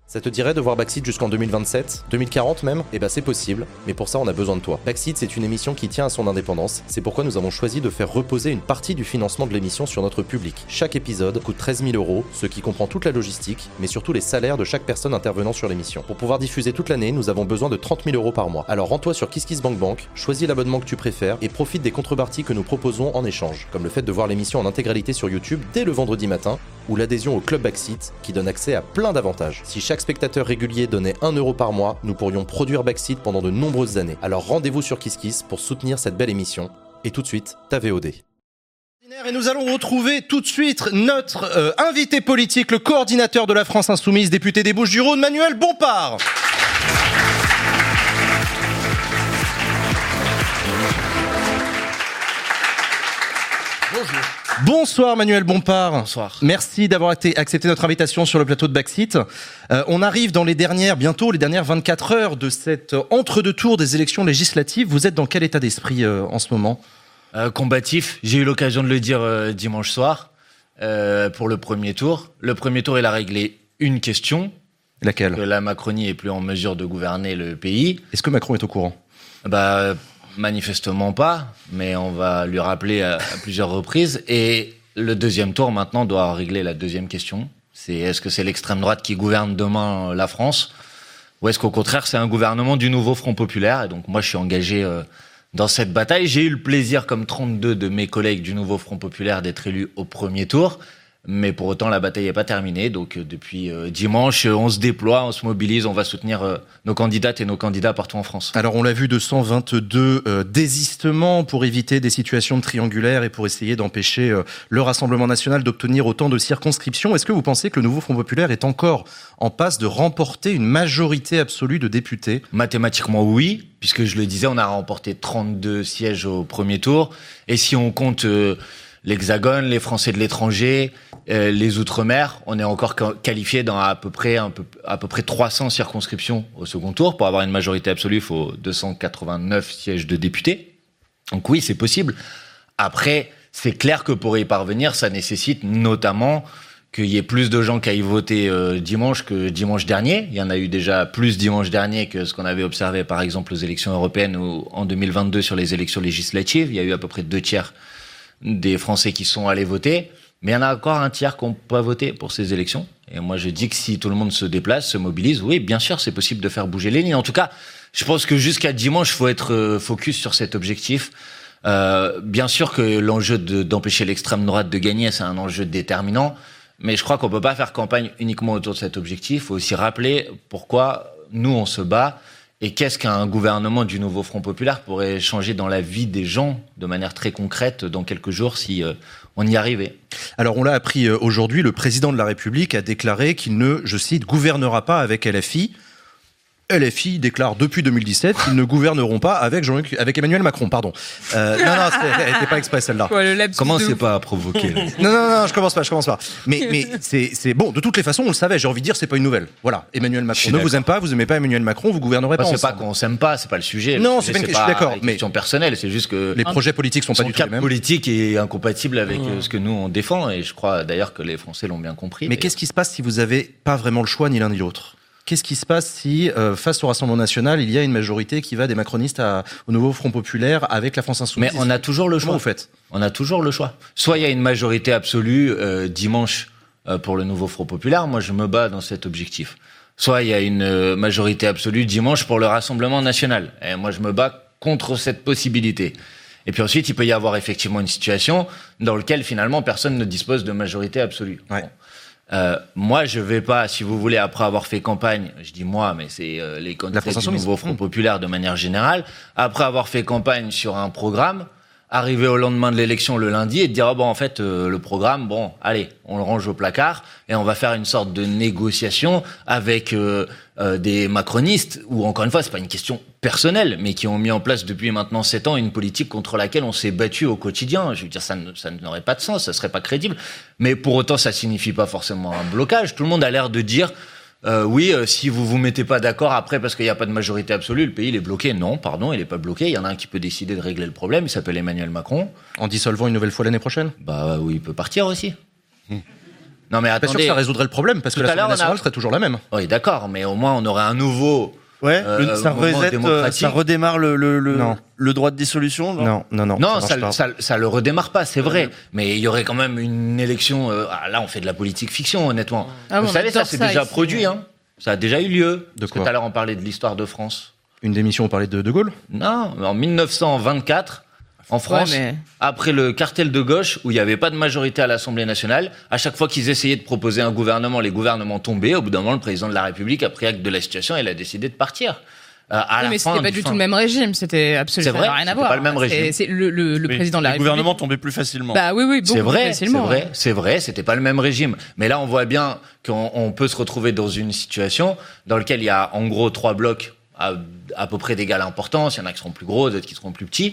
Ça te dirait de voir Backseat jusqu'en 2027, 2040 même? Eh ben c'est possible, mais pour ça on a besoin de toi. Backseat, c'est une émission qui tient à son indépendance, c'est pourquoi nous avons choisi de faire reposer une partie du financement de l'émission sur notre public. Chaque épisode coûte 13 000 €, ce qui comprend toute la logistique, mais surtout les salaires de chaque personne intervenant sur l'émission. Pour pouvoir diffuser toute l'année, nous avons besoin de 30 000 € par mois. Alors rends-toi sur KissKissBankBank, choisis l'abonnement que tu préfères et profite des contreparties que nous proposons en échange, comme le fait de voir l'émission en intégralité sur YouTube dès le vendredi matin, ou l'adhésion au Club Backseat qui donne accès à plein d'avantages. Si chaque spectateur régulier donnait 1 € par mois, nous pourrions produire Backseat pendant de nombreuses années. Alors rendez-vous sur KissKiss pour soutenir cette belle émission. Et tout de suite, ta VOD. Et nous allons retrouver tout de suite notre invité politique, le coordinateur de la France Insoumise, député des Bouches-du-Rhône, Manuel Bompard. Bonjour. Bonsoir Manuel Bompard. Bonsoir. Merci d'avoir accepté notre invitation sur le plateau de Backseat. On arrive dans bientôt les dernières 24 heures de cet entre-deux tours des élections législatives. Vous êtes dans quel état d'esprit en ce moment ? Combatif. J'ai eu l'occasion de le dire dimanche soir pour le premier tour. Le premier tour, il a réglé une question. Laquelle ? Que la Macronie est plus en mesure de gouverner le pays. Est-ce que Macron est au courant ? Manifestement pas, mais on va lui rappeler à plusieurs reprises. Et le deuxième tour, maintenant, doit régler la deuxième question. Est-ce que c'est l'extrême droite qui gouverne demain la France ? Ou est-ce qu'au contraire, c'est un gouvernement du nouveau Front Populaire ? Et donc, moi, je suis engagé dans cette bataille. J'ai eu le plaisir, comme 32 de mes collègues du nouveau Front Populaire, d'être élu au premier tour. Mais pour autant, la bataille n'est pas terminée. Donc, depuis dimanche, on se déploie, on se mobilise, on va soutenir nos candidates et nos candidats partout en France. Alors, on l'a vu, 222 désistements pour éviter des situations de triangulaire et pour essayer d'empêcher le Rassemblement national d'obtenir autant de circonscriptions. Est-ce que vous pensez que le nouveau Front Populaire est encore en passe de remporter une majorité absolue de députés ? Mathématiquement, oui, puisque je le disais, on a remporté 32 sièges au premier tour. Et si on compte l'Hexagone, les Français de l'étranger, les Outre-mer, on est encore qualifié dans à peu près 300 circonscriptions au second tour. Pour avoir une majorité absolue, il faut 289 sièges de députés. Donc oui, c'est possible. Après, c'est clair que pour y parvenir, ça nécessite notamment qu'il y ait plus de gens qui aillent voter dimanche que dimanche dernier. Il y en a eu déjà plus dimanche dernier que ce qu'on avait observé, par exemple, aux élections européennes ou en 2022 sur les élections législatives. Il y a eu à peu près 2/3 des Français qui sont allés voter. Mais il y en a encore un tiers qui n'ont pas voté pour ces élections. Et moi, je dis que si tout le monde se déplace, se mobilise, oui, bien sûr, c'est possible de faire bouger les lignes. En tout cas, je pense que jusqu'à dimanche, il faut être focus sur cet objectif. Bien sûr que l'enjeu d'empêcher l'extrême droite de gagner, c'est un enjeu déterminant. Mais je crois qu'on peut pas faire campagne uniquement autour de cet objectif. Il faut aussi rappeler pourquoi nous, on se bat. Et qu'est-ce qu'un gouvernement du nouveau Front Populaire pourrait changer dans la vie des gens de manière très concrète dans quelques jours si on y arrivait ? Alors on l'a appris aujourd'hui, le président de la République a déclaré qu'il ne, je cite, gouvernera pas avec LFI. LFI déclare depuis 2017 qu'ils ne gouverneront pas avec Emmanuel Macron, pardon. Non, elle n'était pas exprès celle-là. Ouais, comment c'est pas à provoquer là. Non, je commence pas. Mais c'est bon, de toutes les façons, on le savait, j'ai envie de dire, c'est pas une nouvelle. Voilà, Emmanuel Macron ne vous aime pas, vous aimez pas Emmanuel Macron, vous gouvernerez pas ensemble. C'est pas qu'on s'aime pas, c'est pas le sujet. Non, c'est pas une question, d'accord, mais question personnelle, c'est juste que les projets politiques sont pas du tout les mêmes. Son cap politique est incompatible avec ce que nous on défend, et je crois d'ailleurs que les Français l'ont bien compris. Mais qu'est-ce qui se passe si vous avez pas vraiment le choix ni l'un ni l'autre ? Qu'est-ce qui se passe si, face au Rassemblement national, il y a une majorité qui va des macronistes au nouveau Front Populaire avec la France Insoumise ? Mais on a toujours le choix. Comment vous faites ? On a toujours le choix. Soit il y a une majorité absolue dimanche pour le nouveau Front Populaire, moi je me bats dans cet objectif. Soit il y a une majorité absolue dimanche pour le Rassemblement national. Et moi je me bats contre cette possibilité. Et puis ensuite, il peut y avoir effectivement une situation dans laquelle finalement personne ne dispose de majorité absolue. Ouais. Bon. Moi, je vais pas, si vous voulez, après avoir fait campagne, je dis moi, mais c'est les candidats du nouveau Front Populaire de manière générale, après avoir fait campagne sur un programme, arriver au lendemain de l'élection le lundi et dire en fait le programme, allez, on le range au placard et on va faire une sorte de négociation avec des macronistes où encore une fois c'est pas une question personnelle mais qui ont mis en place depuis maintenant 7 ans une politique contre laquelle on s'est battu au quotidien. Je veux dire ça n'aurait pas de sens, ça serait pas crédible. Mais pour autant ça signifie pas forcément un blocage. Tout le monde a l'air de dire si vous vous mettez pas d'accord après parce qu'il n'y a pas de majorité absolue, le pays il est bloqué. Non, pardon, il est pas bloqué. Il y en a un qui peut décider de régler le problème. Il s'appelle Emmanuel Macron. En dissolvant une nouvelle fois l'année prochaine ? Oui, il peut partir aussi. Non mais Pas sûr que attendez. ça résoudrait le problème, parce que Tout à l'Assemblée l'heure, on a- nationale serait toujours la même. Oui, d'accord, mais au moins on aurait un nouveau. Ouais, ça mouvement démocratique. ça redémarre Non. le droit de dissolution. Non, Non, ça marche pas. ça le redémarre pas, c'est vrai. Mais il y aurait quand même une élection. Là, on fait de la politique fiction, honnêtement. Ah, Vous on savez, ça adore c'est ça déjà ici. produit. Hein. Ça a déjà eu lieu. De Parce que quoi tout à l'heure, on parlait de l'histoire de France. Une démission, on parlait de De Gaulle. Non, en 1924, en France, mais- après le cartel de gauche, où il n'y avait pas de majorité à l'Assemblée nationale, à chaque fois qu'ils essayaient de proposer un gouvernement, les gouvernements tombaient. Au bout d'un moment, le président de la République a pris acte de la situation et il a décidé de partir. À Oui, la mais fin c'était pas du tout le même régime, c'était absolument C'est vrai, rien à c'était voir. pas le même régime. C'est le président de la Le République. gouvernement tombait plus facilement. Bah oui, beaucoup C'est plus vrai, facilement. c'est vrai, c'était pas le même régime. Mais là, on voit bien qu'on peut se retrouver dans une situation dans laquelle il y a en gros 3 blocs à peu près d'égale importance. Il y en a qui seront plus gros, d'autres qui seront plus petits.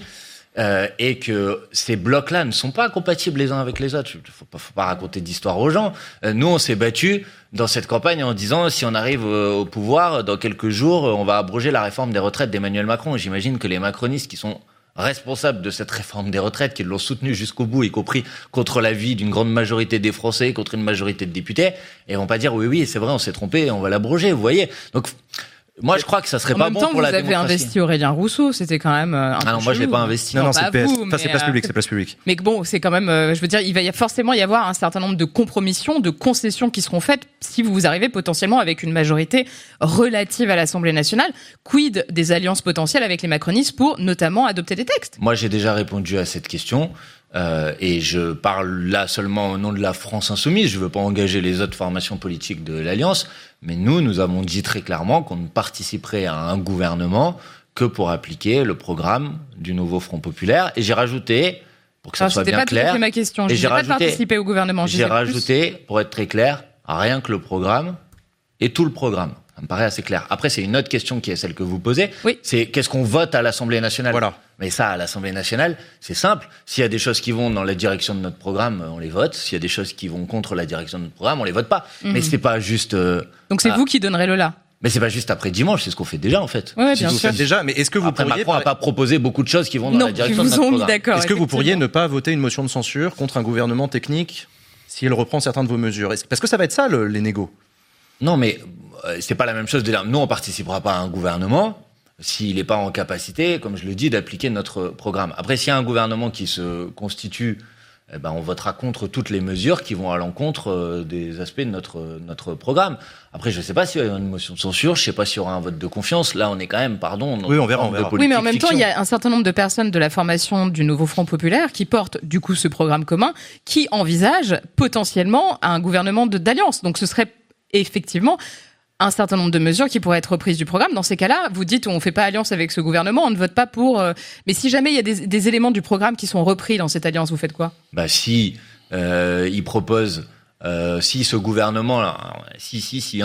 Et que ces blocs-là ne sont pas compatibles les uns avec les autres. Faut pas raconter d'histoire aux gens. Nous, on s'est battus dans cette campagne en disant si on arrive au pouvoir, dans quelques jours, on va abroger la réforme des retraites d'Emmanuel Macron. J'imagine que les macronistes qui sont responsables de cette réforme des retraites, qui l'ont soutenue jusqu'au bout, y compris contre l'avis d'une grande majorité des Français, contre une majorité de députés, et vont pas dire oui, c'est vrai, on s'est trompé, on va l'abroger, vous voyez. Donc, moi, je crois que ça serait En pas même bon temps, pour vous la avez démocratie. investi Aurélien Rousseau, c'était quand même un peu Ah non, moi, je l'ai chelou. pas investi. Non, pas c'est PS. vous, Enfin, c'est mais, place publique, c'est place publique. Mais bon, c'est quand même, je veux dire, il va forcément y avoir un certain nombre de compromissions, de concessions qui seront faites si vous arrivez potentiellement avec une majorité relative à l'Assemblée nationale. Quid des alliances potentielles avec les macronistes pour notamment adopter des textes? Moi, j'ai déjà répondu à cette question. Et je parle là seulement au nom de la France insoumise. Je veux pas engager les autres formations politiques de l'Alliance. Mais nous avons dit très clairement qu'on ne participerait à un gouvernement que pour appliquer le programme du nouveau Front populaire. Et j'ai rajouté, pour que ça soit C'était bien pas tout à clair, fait ma question. Et Je j'ai disais pas de rajouté- participer au gouvernement. Je j'ai disais plus- rajouté, pour être très clair, rien que le programme et tout le programme. Ça me paraît assez clair. Après, c'est une autre question qui est celle que vous posez. Oui. C'est qu'est-ce qu'on vote à l'Assemblée nationale? Voilà. Mais ça, à l'Assemblée nationale, c'est simple. S'il y a des choses qui vont dans la direction de notre programme, on les vote. S'il y a des choses qui vont contre la direction de notre programme, on les vote pas. Mais c'est pas juste. Donc c'est Ah. vous qui donnerez le là. Mais c'est pas juste après dimanche. C'est ce qu'on fait déjà en fait. Ouais, Si bien vous sûr. faites déjà, mais est-ce que vous Après, pourriez, Macron n'a pas proposé beaucoup de choses qui vont dans Non, la ils direction de vous notre ont mis programme. d'accord. est-ce que vous pourriez effectivement. ne pas voter une motion de censure contre un gouvernement technique si elle reprend certains de vos mesures? Parce que ça va être ça, les négos. Non, mais c'est pas la même chose de dire nous on participera pas à un gouvernement s'il n'est pas en capacité, comme je le dis, d'appliquer notre programme. Après, s'il y a un gouvernement qui se constitue, eh ben on votera contre toutes les mesures qui vont à l'encontre des aspects de notre programme. Après, je sais pas s'il y aura une motion de censure, je sais pas s'il y aura un vote de confiance. Là, on est quand même, pardon, dans Oui, on une verra, forme on de verra. Oui, mais en politique même temps, il fiction. y a un certain nombre de personnes de la formation du nouveau Front populaire qui portent du coup ce programme commun, qui envisagent potentiellement un gouvernement d'alliance. Donc ce serait effectivement un certain nombre de mesures qui pourraient être reprises du programme. Dans ces cas-là, vous dites on ne fait pas alliance avec ce gouvernement, on ne vote pas pour... Mais si jamais il y a des éléments du programme qui sont repris dans cette alliance, vous faites quoi? Bah si il propose, si ce gouvernement là, si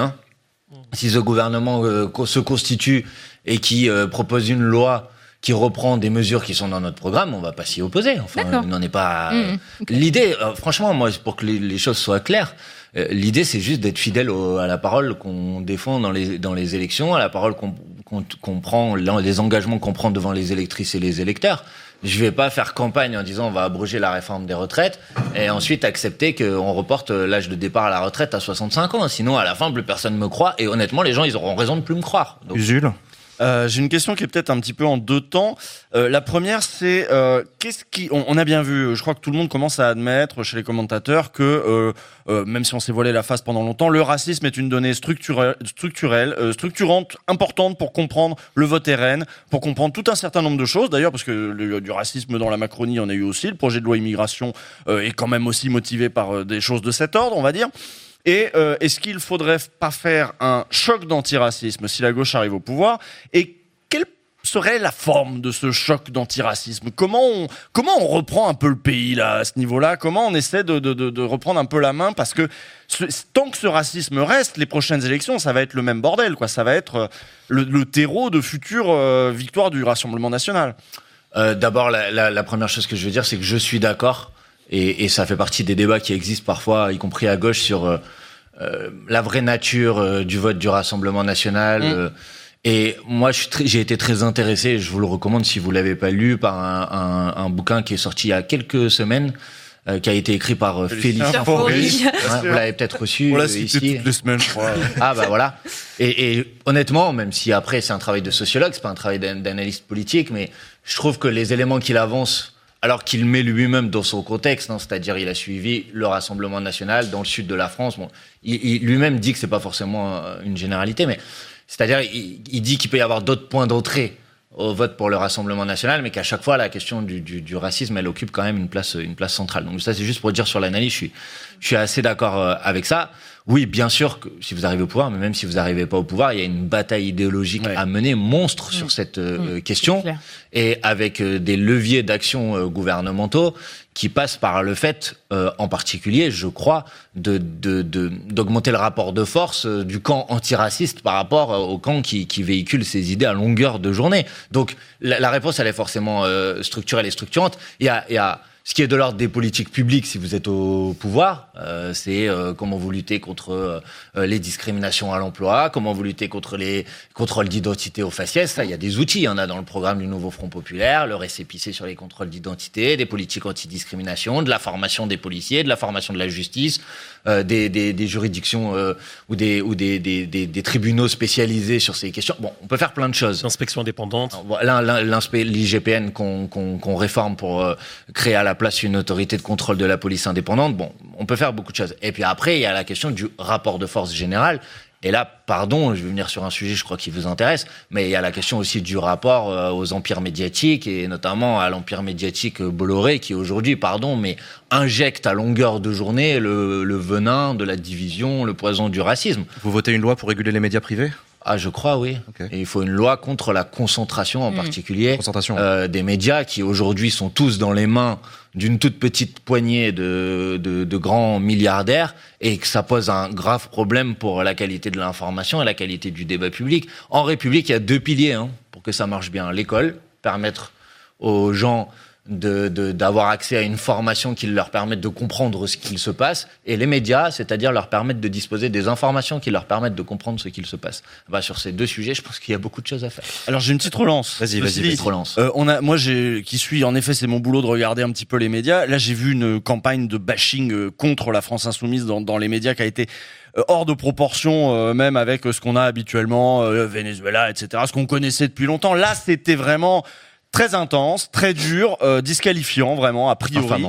ce gouvernement se constitue et qui propose une loi qui reprend des mesures qui sont dans notre programme, on va pas s'y opposer. Enfin, D'accord. il n'en est pas. Ok. L'idée, franchement, moi, pour que les choses soient claires, l'idée c'est juste d'être fidèle à la parole qu'on défend dans les élections, à la parole qu'on prend, les engagements qu'on prend devant les électrices et les électeurs. Je vais pas faire campagne en disant on va abroger la réforme des retraites et ensuite accepter qu'on reporte l'âge de départ à la retraite à 65 ans. Sinon, à la fin, plus personne me croit et honnêtement, les gens, ils auront raison de plus me croire. Donc, Usul. J'ai une question qui est peut-être un petit peu en deux temps. La première, c'est on a bien vu, je crois que tout le monde commence à admettre chez les commentateurs que même si on s'est voilé la face pendant longtemps, le racisme est une donnée structurante, importante pour comprendre le vote RN, pour comprendre tout un certain nombre de choses. D'ailleurs, parce que du racisme dans la Macronie, il y en a eu aussi. Le projet de loi immigration est quand même aussi motivé par des choses de cet ordre, on va dire. Et est-ce qu'il faudrait pas faire un choc d'antiracisme si la gauche arrive au pouvoir? Et quelle serait la forme de ce choc d'antiracisme? Comment on reprend un peu le pays là à ce niveau-là? Comment on essaie de reprendre un peu la main? Parce que tant que ce racisme reste, les prochaines élections, ça va être le même bordel, quoi. Ça va être le terreau de futures victoires du Rassemblement national. d'abord, la première chose que je veux dire, c'est que je suis d'accord. Et ça fait partie des débats qui existent parfois, y compris à gauche, sur la vraie nature du vote du Rassemblement national. Et moi, j'ai été très intéressé, je vous le recommande si vous l'avez pas lu, par un bouquin qui est sorti il y a quelques semaines, qui a été écrit par Félicien Faury. Vous l'avez peut-être reçu. On l'a cité ici. toutes les semaines, je crois. Ah bah voilà. Et honnêtement, même si après c'est un travail de sociologue, c'est pas un travail d'analyste politique, mais je trouve que les éléments qu'il avance, alors qu'il met lui-même dans son contexte, c'est-à-dire il a suivi le Rassemblement national dans le sud de la France. Bon, il lui-même dit que c'est pas forcément une généralité, mais c'est-à-dire il dit qu'il peut y avoir d'autres points d'entrée au vote pour le Rassemblement national, mais qu'à chaque fois la question du racisme, elle occupe quand même une place centrale. Donc ça, c'est juste pour dire sur l'analyse, je suis assez d'accord avec ça. Oui, bien sûr que si vous arrivez au pouvoir, mais même si vous n'arrivez pas au pouvoir, il y a une bataille idéologique à mener monstre sur cette question, et avec des leviers d'action gouvernementaux qui passent par le fait, en particulier, je crois, d'augmenter le rapport de force du camp antiraciste par rapport au camp qui véhicule ces idées à longueur de journée. Donc la réponse, elle est forcément structurelle et structurante. Il y a ce qui est de l'ordre des politiques publiques si vous êtes au pouvoir, c'est comment vous luttez contre les discriminations à l'emploi, comment vous luttez contre les contrôles d'identité au faciès. Ça, il y a des outils. Il y en a dans le programme du Nouveau Front Populaire, le récépissé sur les contrôles d'identité, des politiques antidiscrimination, de la formation des policiers, de la formation de la justice, des juridictions ou des tribunaux spécialisés sur ces questions. Bon, on peut faire plein de choses. L'inspection indépendante. L'IGPN qu'on réforme pour créer à la place une autorité de contrôle de la police indépendante. Bon, on peut faire beaucoup de choses. Et puis après, il y a la question du rapport de force général. Et là, pardon, je vais venir sur un sujet, je crois, qui vous intéresse, mais il y a la question aussi du rapport aux empires médiatiques, et notamment à l'empire médiatique Bolloré, qui aujourd'hui, pardon, mais injecte à longueur de journée le venin de la division, le poison du racisme. Vous votez une loi pour réguler les médias privés ? Ah, je crois, oui. Okay. Et il faut une loi contre la concentration, en particulier, des médias qui aujourd'hui sont tous dans les mains d'une toute petite poignée de grands milliardaires, et que ça pose un grave problème pour la qualité de l'information et la qualité du débat public. En République, il y a 2 piliers pour que ça marche bien. L'école, permettre aux gens d'avoir accès à une formation qui leur permette de comprendre ce qu'il se passe, et les médias, c'est-à-dire leur permettre de disposer des informations qui leur permettent de comprendre ce qu'il se passe. Sur ces 2 sujets, je pense qu'il y a beaucoup de choses à faire. Alors j'ai une petite relance. Vas-y, petite relance. Moi, qui suis, en effet, c'est mon boulot de regarder un petit peu les médias. Là, j'ai vu une campagne de bashing contre la France insoumise dans les médias qui a été hors de proportion, même avec ce qu'on a habituellement, Venezuela, etc., ce qu'on connaissait depuis longtemps. Là, c'était vraiment très intense, très dur, disqualifiant vraiment, a priori.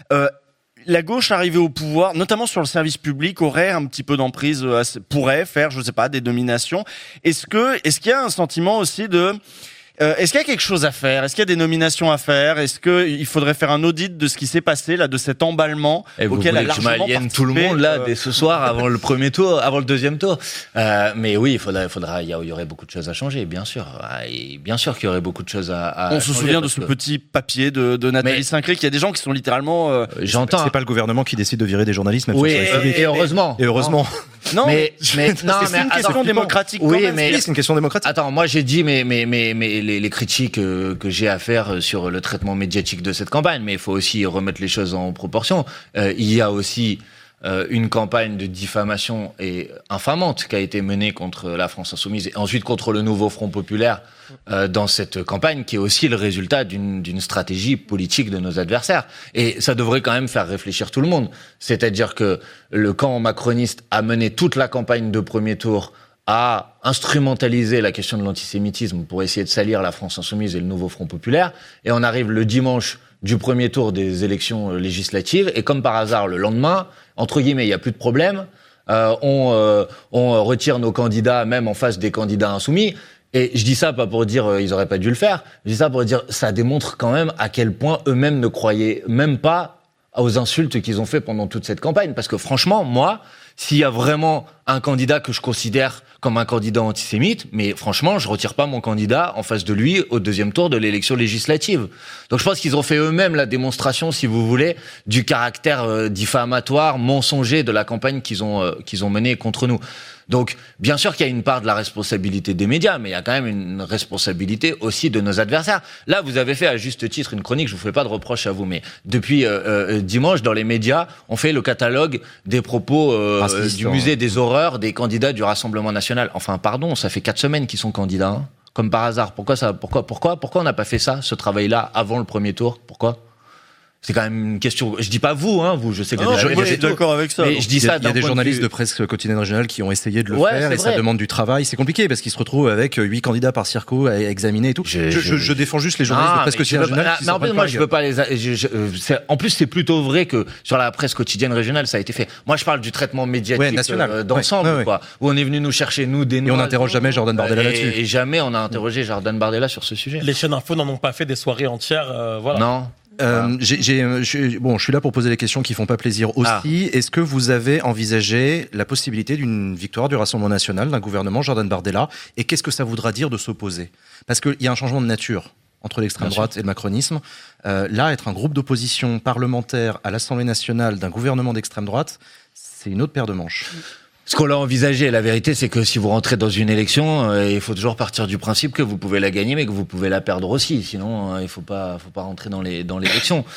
La gauche arrivée au pouvoir, notamment sur le service public, aurait un petit peu d'emprise, pourrait faire, je sais pas, des nominations. Est-ce qu'il y a un sentiment aussi de... est-ce qu'il y a quelque chose à faire ? Est-ce qu'il y a des nominations à faire ? Est-ce qu'il faudrait faire un audit de ce qui s'est passé là, de cet emballement auquel a largement participé ? Je m'aliène tout le monde là dès ce soir avant le premier tour, avant le deuxième tour. Mais oui, il y aurait beaucoup de choses à changer, bien sûr. Et bien sûr qu'il y aurait beaucoup de choses à On se souvient de ce petit papier de Nathalie Sinclair, qu'il y a des gens qui sont littéralement. J'entends. C'est pas le gouvernement qui décide de virer des journalistes. Même oui, et heureusement. Et heureusement. Non, mais c'est une question démocratique. Oui, mais c'est une question démocratique. Attends, moi j'ai dit les critiques que j'ai à faire sur le traitement médiatique de cette campagne, mais il faut aussi remettre les choses en proportion. Il y a aussi une campagne de diffamation et infamante qui a été menée contre la France insoumise et ensuite contre le Nouveau Front Populaire dans cette campagne, qui est aussi le résultat d'une stratégie politique de nos adversaires. Et ça devrait quand même faire réfléchir tout le monde. C'est-à-dire que le camp macroniste a mené toute la campagne de premier tour à instrumentaliser la question de l'antisémitisme pour essayer de salir la France insoumise et le Nouveau Front Populaire. Et on arrive le dimanche du premier tour des élections législatives, et comme par hasard, le lendemain, entre guillemets, il n'y a plus de problème, on retire nos candidats, même en face des candidats insoumis. Et je dis ça pas pour dire ils auraient pas dû le faire, je dis ça pour dire ça démontre quand même à quel point eux-mêmes ne croyaient même pas aux insultes qu'ils ont fait pendant toute cette campagne. Parce que franchement, moi, s'il y a vraiment un candidat que je considère comme un candidat antisémite, mais franchement, je retire pas mon candidat en face de lui au deuxième tour de l'élection législative. Donc je pense qu'ils ont fait eux-mêmes la démonstration, si vous voulez, du caractère diffamatoire, mensonger de la campagne qu'ils ont menée contre nous. Donc, bien sûr qu'il y a une part de la responsabilité des médias, mais il y a quand même une responsabilité aussi de nos adversaires. Là, vous avez fait à juste titre une chronique, je vous fais pas de reproche à vous, mais depuis dimanche, dans les médias, on fait le catalogue des propos du musée des horreurs des candidats du Rassemblement national. Enfin, pardon, ça fait 4 semaines qu'ils sont candidats, hein, comme par hasard. Pourquoi on n'a pas fait ça, ce travail-là, avant le premier tour ? Pourquoi ? C'est quand même une question. Je dis pas vous, je sais que Non, je suis d'accord avec ça. Mais je dis ça. Il y a des journalistes de presse quotidienne régionale qui ont essayé de le faire et ça demande du travail. C'est compliqué parce qu'ils se retrouvent avec 8 candidats par circo à examiner et tout. Je défends juste les journalistes de presse quotidienne régionale. Mais en plus, moi, je veux pas en plus, c'est plutôt vrai que sur la presse quotidienne régionale, ça a été fait. Moi, je parle du traitement médiatique national, d'ensemble, quoi. Où on est venu nous chercher, nous, des et on n'interroge jamais Jordan Bardella là-dessus. Et jamais on a interrogé Jordan Bardella sur ce sujet. Les chaînes info n'en ont pas fait des soirées entières, voilà. Non. Je suis là pour poser des questions qui font pas plaisir aussi. Est-ce que vous avez envisagé la possibilité d'une victoire du Rassemblement national, d'un gouvernement Jordan Bardella, et qu'est-ce que ça voudra dire de s'opposer? Parce qu'il y a un changement de nature entre l'extrême droite et le macronisme. Là, être un groupe d'opposition parlementaire à l'Assemblée nationale d'un gouvernement d'extrême droite, c'est une autre paire de manches. Ce qu'on l'a envisagé, la vérité, c'est que si vous rentrez dans une élection, il faut toujours partir du principe que vous pouvez la gagner, mais que vous pouvez la perdre aussi. Sinon, il faut pas rentrer dans l'élection.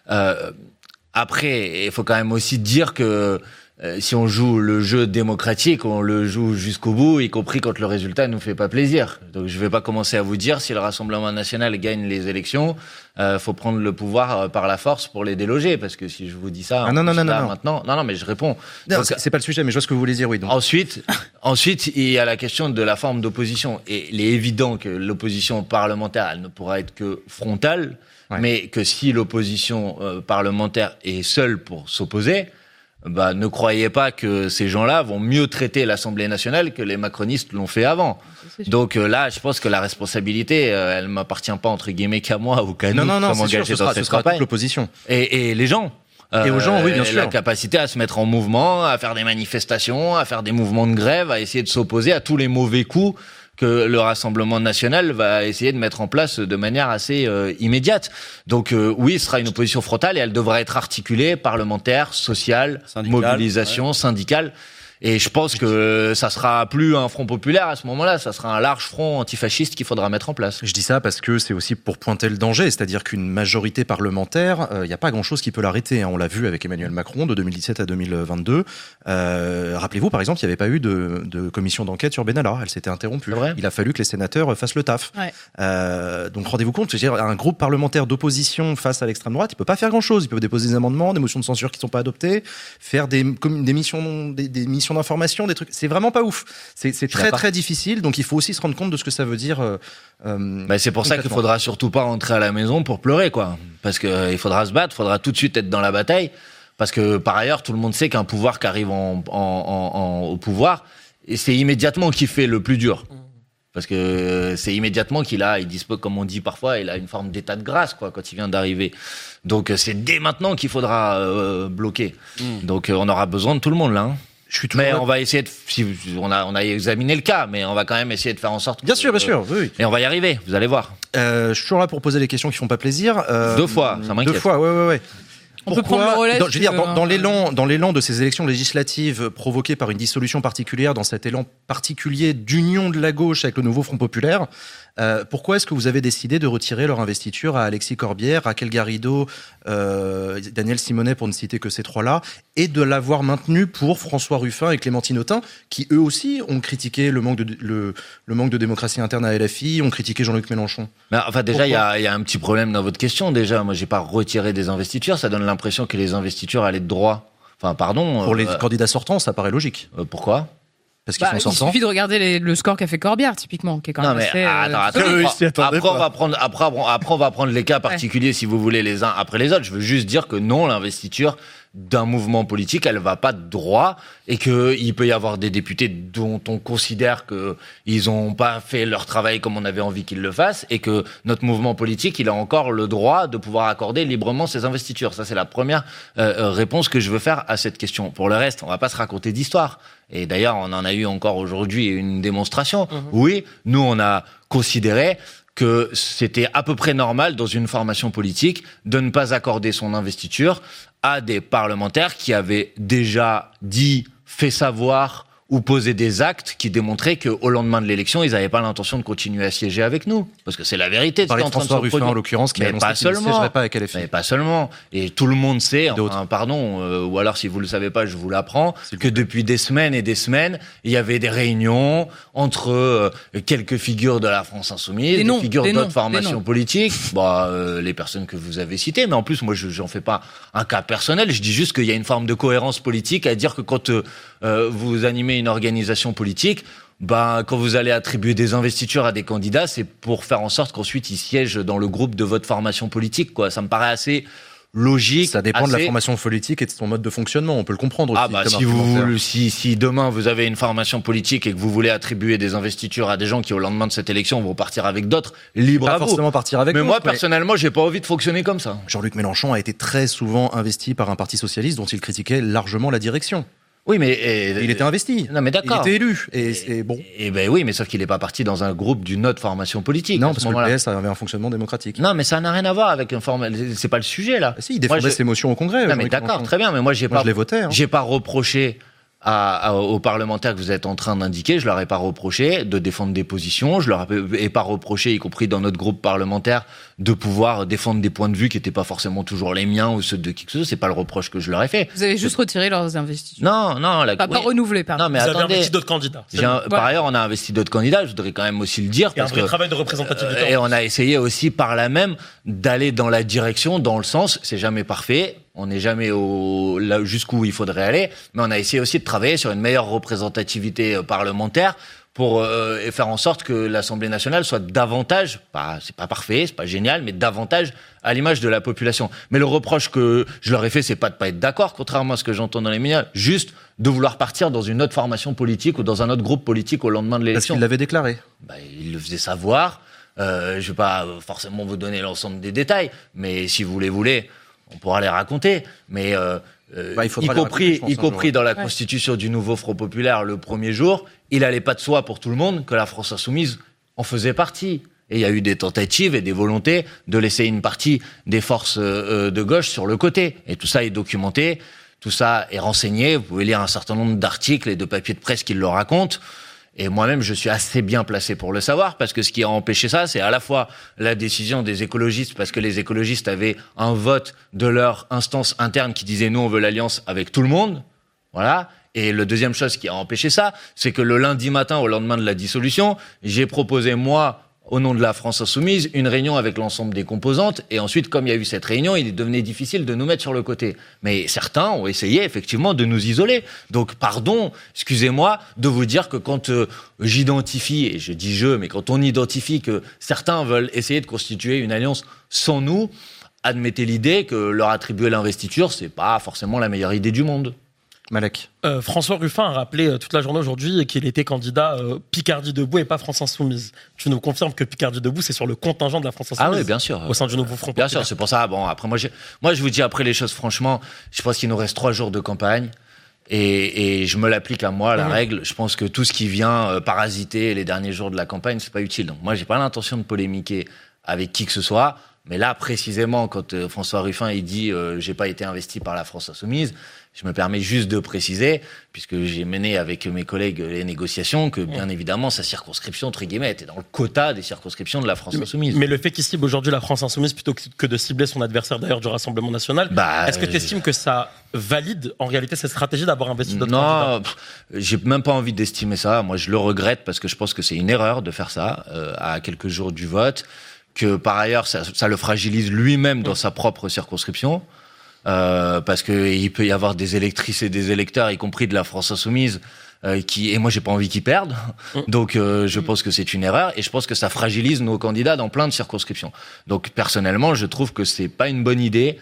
Après, il faut quand même aussi dire que si on joue le jeu démocratique, on le joue jusqu'au bout, y compris quand le résultat nous fait pas plaisir. Donc, je vais pas commencer à vous dire si le Rassemblement national gagne les élections, faut prendre le pouvoir par la force pour les déloger, parce que si je vous dis ça, maintenant, non, mais je réponds. Non, donc, c'est pas le sujet, mais je vois ce que vous voulez dire, oui. Donc. Ensuite, il y a la question de la forme d'opposition, et il est évident que l'opposition parlementaire, elle ne pourra être que frontale, mais que si l'opposition parlementaire est seule pour s'opposer, ne croyez pas que ces gens-là vont mieux traiter l'Assemblée nationale que les macronistes l'ont fait avant. Donc là, je pense que la responsabilité, elle m'appartient pas entre guillemets qu'à moi ou qu'à nous qui sommes engagés dans cette campagne. L'opposition. Et les gens. Et aux gens, oui, bien sûr. La capacité à se mettre en mouvement, à faire des manifestations, à faire des mouvements de grève, à essayer de s'opposer à tous les mauvais coups que le Rassemblement national va essayer de mettre en place de manière assez immédiate. Donc oui, ce sera une opposition frontale et elle devra être articulée, parlementaire, sociale, mobilisation, syndicale. Et je pense que ça sera plus un front populaire à ce moment-là, ça sera un large front antifasciste qu'il faudra mettre en place. Je dis ça parce que c'est aussi pour pointer le danger, c'est-à-dire qu'une majorité parlementaire, il n'y a pas grand-chose qui peut l'arrêter. On l'a vu avec Emmanuel Macron de 2017 à 2022. Rappelez-vous, par exemple, il n'y avait pas eu de commission d'enquête sur Benalla, elle s'était interrompue. Il a fallu que les sénateurs fassent le taf. Donc rendez-vous compte, un groupe parlementaire d'opposition face à l'extrême droite, il peut pas faire grand-chose. Ils peuvent déposer des amendements, des motions de censure qui ne sont pas adoptées, faire des missions d'information, des trucs. C'est vraiment pas ouf. C'est très très difficile. Donc il faut aussi se rendre compte de ce que ça veut dire. C'est pour ça qu'il faudra surtout pas rentrer à la maison pour pleurer, quoi. Parce que il faudra se battre, il faudra tout de suite être dans la bataille. Parce que par ailleurs, tout le monde sait qu'un pouvoir qui arrive au pouvoir, et c'est immédiatement qu'il fait le plus dur. Parce que c'est immédiatement qu'il dispose, comme on dit parfois, il a une forme d'état de grâce, quoi, quand il vient d'arriver. Donc c'est dès maintenant qu'il faudra bloquer. Donc on aura besoin de tout le monde là. Mais on va essayer on a examiné le cas, mais on va quand même essayer de faire en sorte. Bien sûr, oui. Et on va y arriver, vous allez voir. Je suis toujours là pour poser des questions qui font pas plaisir. 2 fois, ça m'inquiète. 2 fois, ouais. On peut prendre le relais. Dans l'élan de ces élections législatives provoquées par une dissolution particulière, dans cet élan particulier d'union de la gauche avec le nouveau Front populaire, pourquoi est-ce que vous avez décidé de retirer leur investiture à Alexis Corbière, Raquel Garrido, Daniel Simonet, pour ne citer que ces 3-là, et de l'avoir maintenu pour François Ruffin et Clémentine Autain, qui eux aussi ont critiqué le manque de démocratie interne à LFI, ont critiqué Jean-Luc Mélenchon? Déjà, il y a un petit problème dans votre question. Déjà, moi, j'ai pas retiré des investitures. Ça donne l'impression que les investitures allaient de droit. Enfin, pardon. Pour les candidats sortants, ça paraît logique. Pourquoi? Parce qu'ils sont sortants. Il suffit de regarder le score qu'a fait Corbière, typiquement, qui est quand même assez... Après, on va prendre les cas particuliers, si vous voulez, les uns après les autres. Je veux juste dire que non, l'investiture d'un mouvement politique, elle va pas de droit, et que il peut y avoir des députés dont on considère que ils ont pas fait leur travail comme on avait envie qu'ils le fassent, et que notre mouvement politique, il a encore le droit de pouvoir accorder librement ses investitures. Ça, c'est la première réponse que je veux faire à cette question. Pour le reste, on va pas se raconter d'histoire. Et d'ailleurs, on en a eu encore aujourd'hui une démonstration. Oui, nous, on a considéré que c'était à peu près normal dans une formation politique de ne pas accorder son investiture à des parlementaires qui avaient déjà dit, fait savoir ou poser des actes qui démontraient qu'au lendemain de l'élection, ils n'avaient pas l'intention de continuer à siéger avec nous. Parce que c'est la vérité. Par François Ruffin, en l'occurrence, qui a annoncé qu'il ne siégerait pas avec LFI. Mais pas seulement. Et tout le monde sait, ou alors si vous ne le savez pas, je vous l'apprends, que depuis des semaines et des semaines, il y avait des réunions entre quelques figures de la France Insoumise, des figures d'autres formations politiques, les personnes que vous avez citées. Mais en plus, moi, j'en fais pas un cas personnel. Je dis juste qu'il y a une forme de cohérence politique à dire que quand vous animez une organisation politique, quand vous allez attribuer des investitures à des candidats, c'est pour faire en sorte qu'ensuite ils siègent dans le groupe de votre formation politique, quoi. Ça me paraît assez logique. Ça dépend de la formation politique et de son mode de fonctionnement. On peut le comprendre aussi. Si demain vous avez une formation politique et que vous voulez attribuer des investitures à des gens qui au lendemain de cette élection vont partir avec d'autres, libre à vous. Pas forcément partir avec. Mais moi personnellement, j'ai pas envie de fonctionner comme ça. Jean-Luc Mélenchon a été très souvent investi par un parti socialiste dont il critiquait largement la direction. Oui, mais il était investi. Non, mais d'accord. Il était élu. Et c'est bon. Oui, mais sauf qu'il n'est pas parti dans un groupe d'une autre formation politique. Non, parce que le PS avait un fonctionnement démocratique. Non, mais ça n'a rien à voir avec c'est pas le sujet là. Si, il défendait ses motions au Congrès. Non, mais d'accord, très bien. Mais moi, je l'ai voté. J'ai pas reproché aux parlementaires que vous êtes en train d'indiquer, je leur ai pas reproché de défendre des positions, je leur ai pas reproché, y compris dans notre groupe parlementaire, de pouvoir défendre des points de vue qui étaient pas forcément toujours les miens ou ceux de qui que ce soit. C'est pas le reproche que je leur ai fait. Vous avez juste retiré leurs investitures. Non, pas renouvelé, pardon. Non, mais vous attendez. avez investi d'autres candidats. Par ailleurs, on a investi d'autres candidats. Je voudrais quand même aussi le dire. Il y a un vrai travail de représentativité. Et on a essayé aussi par là même d'aller dans la direction, dans le sens, c'est jamais parfait. On n'est jamais là jusqu'où il faudrait aller, mais on a essayé aussi de travailler sur une meilleure représentativité parlementaire pour faire en sorte que l'Assemblée nationale soit davantage, c'est pas parfait, c'est pas génial, mais davantage à l'image de la population. Mais le reproche que je leur ai fait, c'est pas de pas être d'accord, contrairement à ce que j'entends dans les médias, juste de vouloir partir dans une autre formation politique ou dans un autre groupe politique au lendemain de l'élection. Parce qu'il l'avait déclaré. Il le faisait savoir. Je vais pas forcément vous donner l'ensemble des détails, mais si vous les voulez, on pourra les raconter, mais y compris dans la constitution du nouveau Front populaire le premier jour, il allait pas de soi pour tout le monde que la France insoumise en faisait partie. Et il y a eu des tentatives et des volontés de laisser une partie des forces de gauche sur le côté. Et tout ça est documenté, tout ça est renseigné. Vous pouvez lire un certain nombre d'articles et de papiers de presse qui le racontent. Et moi-même, je suis assez bien placé pour le savoir, parce que ce qui a empêché ça, c'est à la fois la décision des écologistes, parce que les écologistes avaient un vote de leur instance interne qui disait « nous, on veut l'alliance avec tout le monde ». Voilà. Et le deuxième chose qui a empêché ça, c'est que le lundi matin, au lendemain de la dissolution, j'ai proposé, moi, au nom de la France Insoumise, une réunion avec l'ensemble des composantes. Et ensuite, comme il y a eu cette réunion, il devenait difficile de nous mettre sur le côté. Mais certains ont essayé, effectivement, de nous isoler. Donc, pardon, excusez-moi, de vous dire que quand j'identifie, et je dis mais quand on identifie que certains veulent essayer de constituer une alliance sans nous, admettez l'idée que leur attribuer l'investiture, c'est pas forcément la meilleure idée du monde. Malek. François Ruffin a rappelé toute la journée aujourd'hui qu'il était candidat Picardie Debout et pas France Insoumise. Tu nous confirmes que Picardie Debout, c'est sur le contingent de la France Insoumise? Ah oui, bien sûr. Au sein du nouveau Front Bien populaire. sûr, c'est pour ça. Bon, après, moi, je vous dis après les choses, franchement, je pense qu'il nous reste 3 jours de campagne. Et je me l'applique à moi, la règle. Je pense que tout ce qui vient parasiter les derniers jours de la campagne, c'est pas utile. Donc moi, j'ai pas l'intention de polémiquer avec qui que ce soit. Mais là, précisément, quand François Ruffin il dit j'ai pas été investi par la France Insoumise, je me permets juste de préciser, puisque j'ai mené avec mes collègues les négociations, que bien évidemment sa circonscription entre guillemets était dans le quota des circonscriptions de la France Insoumise. Mais le fait qu'il cible aujourd'hui la France Insoumise plutôt que de cibler son adversaire d'ailleurs du Rassemblement National, est-ce que tu estimes que ça valide en réalité cette stratégie d'avoir investi d'autres candidats? Non, j'ai même pas envie d'estimer ça. Moi, je le regrette parce que je pense que c'est une erreur de faire ça à quelques jours du vote. Que par ailleurs ça le fragilise lui-même dans sa propre circonscription, parce que il peut y avoir des électrices et des électeurs, y compris de la France Insoumise, et moi j'ai pas envie qu'ils perdent, donc je pense que c'est une erreur, et je pense que ça fragilise nos candidats dans plein de circonscriptions. Donc personnellement, je trouve que c'est pas une bonne idée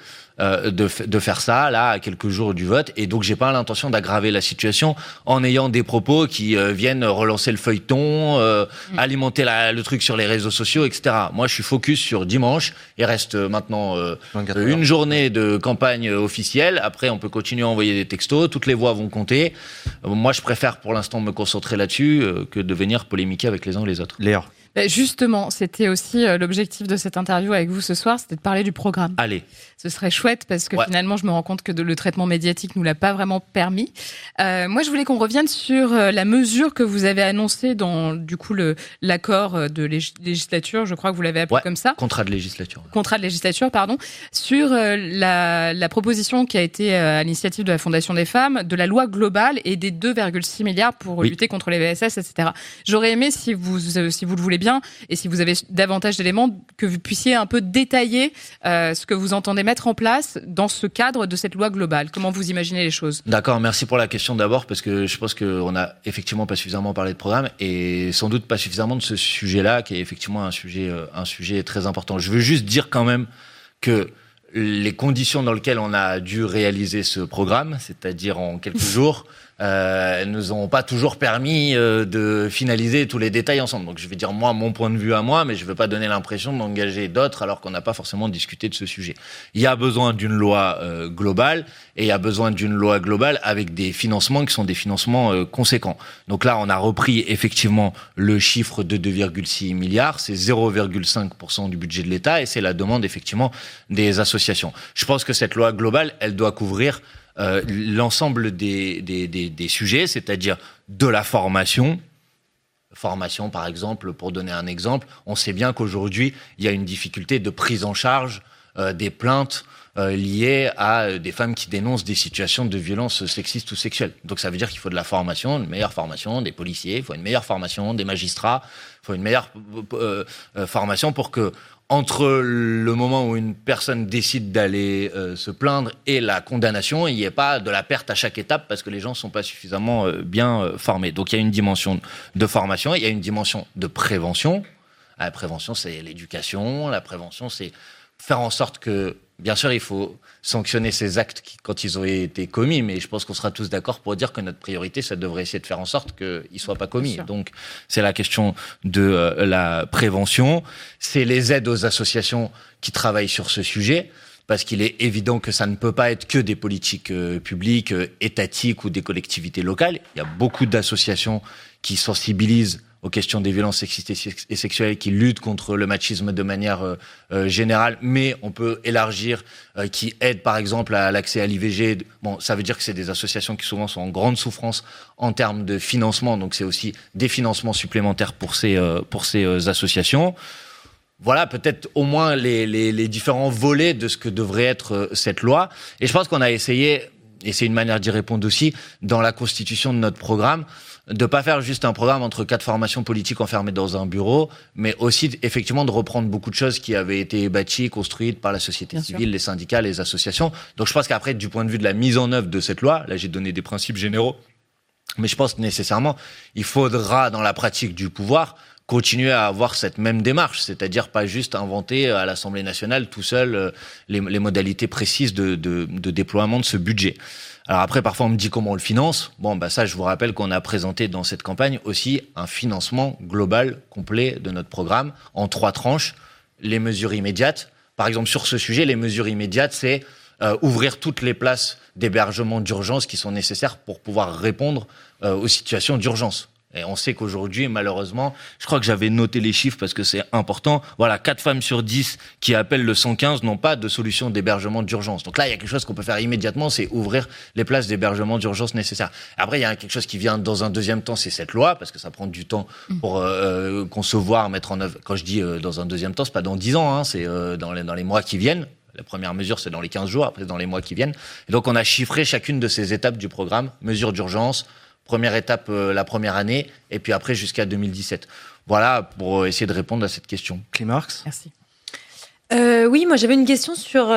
de faire ça là à quelques jours du vote, et donc j'ai pas l'intention d'aggraver la situation en ayant des propos qui viennent relancer le feuilleton, alimenter le truc sur les réseaux sociaux, etc. Moi je suis focus sur dimanche, il reste maintenant une journée de campagne officielle, après on peut continuer à envoyer des textos, toutes les voix vont compter. Moi je préfère pour l'instant me concentrer là-dessus que de venir polémiquer avec les uns ou les autres. Léa. Justement, c'était aussi l'objectif de cette interview avec vous ce soir, c'était de parler du programme. Allez. Ce serait chouette parce que finalement, je me rends compte que le traitement médiatique nous l'a pas vraiment permis. Moi, je voulais qu'on revienne sur la mesure que vous avez annoncée dans, du coup, l'accord de législature, je crois que vous l'avez appelé comme ça. Contrat de législature. Contrat de législature, pardon. Sur la proposition qui a été à l'initiative de la Fondation des femmes, de la loi globale et des 2,6 milliards pour lutter contre les VSS, etc. J'aurais aimé, si vous le voulez bien, et si vous avez davantage d'éléments, que vous puissiez un peu détailler ce que vous entendez mettre en place dans ce cadre de cette loi globale. Comment vous imaginez les choses ? D'accord, merci pour la question d'abord, parce que je pense qu'on n'a effectivement pas suffisamment parlé de programme, et sans doute pas suffisamment de ce sujet-là, qui est effectivement un sujet très important. Je veux juste dire quand même que les conditions dans lesquelles on a dû réaliser ce programme, c'est-à-dire en quelques jours, nous ont pas toujours permis de finaliser tous les détails ensemble. Donc je vais dire moi mon point de vue à moi, mais je veux pas donner l'impression d'engager d'autres alors qu'on n'a pas forcément discuté de ce sujet. Il y a besoin d'une loi globale, et il y a besoin d'une loi globale avec des financements qui sont des financements conséquents. Donc là, on a repris effectivement le chiffre de 2,6 milliards, c'est 0,5% du budget de l'État, et c'est la demande effectivement des associations. Je pense que cette loi globale, elle doit couvrir l'ensemble des sujets, c'est-à-dire de la formation, par exemple, pour donner un exemple, on sait bien qu'aujourd'hui, il y a une difficulté de prise en charge des plaintes liées à des femmes qui dénoncent des situations de violence sexistes ou sexuelles. Donc ça veut dire qu'il faut de la formation, une meilleure formation des policiers, il faut une meilleure formation des magistrats, il faut une meilleure formation pour que entre le moment où une personne décide d'aller se plaindre et la condamnation, il n'y ait pas de la perte à chaque étape parce que les gens ne sont pas suffisamment bien formés. Donc il y a une dimension de formation, il y a une dimension de prévention. La prévention, c'est l'éducation. La prévention, c'est faire en sorte que, bien sûr, il faut sanctionner ces actes quand ils ont été commis, mais je pense qu'on sera tous d'accord pour dire que notre priorité, ça devrait essayer de faire en sorte qu'ils ne soient pas commis. Donc, c'est la question de la prévention. C'est les aides aux associations qui travaillent sur ce sujet, parce qu'il est évident que ça ne peut pas être que des politiques publiques, étatiques ou des collectivités locales. Il y a beaucoup d'associations qui sensibilisent aux questions des violences sexistes et sexuelles, qui luttent contre le machisme de manière générale, mais on peut élargir, qui aident par exemple à l'accès à l'IVG. Bon, ça veut dire que c'est des associations qui souvent sont en grande souffrance en termes de financement, donc c'est aussi des financements supplémentaires pour ces associations. Voilà peut-être au moins les différents volets de ce que devrait être cette loi. Et je pense qu'on a essayé, et c'est une manière d'y répondre aussi, dans la constitution de notre programme, de pas faire juste un programme entre 4 formations politiques enfermées dans un bureau, mais aussi effectivement de reprendre beaucoup de choses qui avaient été bâties, construites par la société civile, les syndicats, les associations. Donc je pense qu'après, du point de vue de la mise en œuvre de cette loi, là j'ai donné des principes généraux, mais je pense que nécessairement, il faudra dans la pratique du pouvoir continuer à avoir cette même démarche, c'est-à-dire pas juste inventer à l'Assemblée nationale tout seul les modalités précises de déploiement de ce budget. Alors après, parfois on me dit comment on le finance. Bon, bah ça, je vous rappelle qu'on a présenté dans cette campagne aussi un financement global complet de notre programme en 3 tranches. Les mesures immédiates, par exemple sur ce sujet, les mesures immédiates, c'est ouvrir toutes les places d'hébergement d'urgence qui sont nécessaires pour pouvoir répondre aux situations d'urgence. Et on sait qu'aujourd'hui, malheureusement, je crois que j'avais noté les chiffres parce que c'est important. Voilà, 4 femmes sur 10 qui appellent le 115 n'ont pas de solution d'hébergement d'urgence. Donc là, il y a quelque chose qu'on peut faire immédiatement, c'est ouvrir les places d'hébergement d'urgence nécessaires. Après, il y a quelque chose qui vient dans un deuxième temps, c'est cette loi, parce que ça prend du temps pour concevoir, mettre en œuvre. Quand je dis dans un deuxième temps, c'est pas dans 10 ans, hein, c'est dans les mois qui viennent. La première mesure, c'est dans les 15 jours, après, c'est dans les mois qui viennent. Et donc, on a chiffré chacune de ces étapes du programme, mesures d'urgence, première étape, la première année, et puis après jusqu'à 2017. Voilà, pour essayer de répondre à cette question. Clémarx ? Merci. Oui, moi j'avais une question sur